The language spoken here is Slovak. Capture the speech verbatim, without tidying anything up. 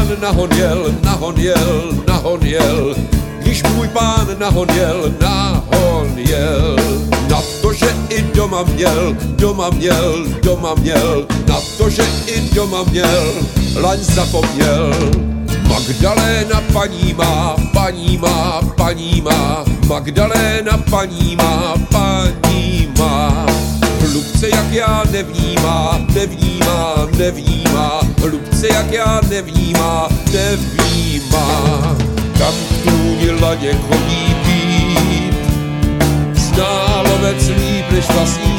nahon jel, nahon jel, nahon jel, když můj pán nahon jel, nahon jel. Na to, že i doma měl, doma měl, doma měl, na to, že i doma měl, laň zapomněl. Magdaléna paní má, paní má, paní má, Magdaléna paní má, paní má. Hlubce jak já nevnímá, nevnímá, nevnímá, hlubce jak já nevnímá, nevnímá. Kam k trůni laně chodí pít, zná lovec líp než vlastní